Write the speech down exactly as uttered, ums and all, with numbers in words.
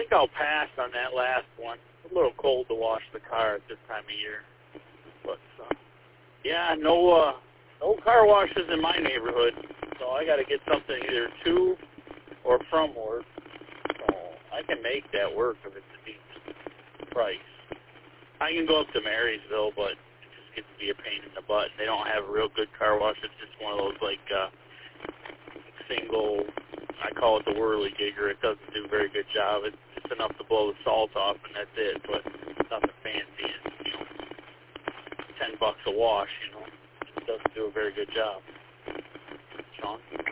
think I'll pass on that last one. It's a little cold to wash the car at this time of year. But, uh, yeah, no uh, no car washes in my neighborhood. So I got to get something either to or from work. So I can make that work if it's a decent price. I can go up to Marysville, but it just gets to be a pain in the butt. They don't have a real good car wash. It's just one of those, like, uh, single, I call it the whirly gigger. It doesn't do a very good job. It's just enough to blow the salt off, and that's it. But nothing fancy. It's, you know, ten bucks a wash, you know. It doesn't do a very good job. Sean?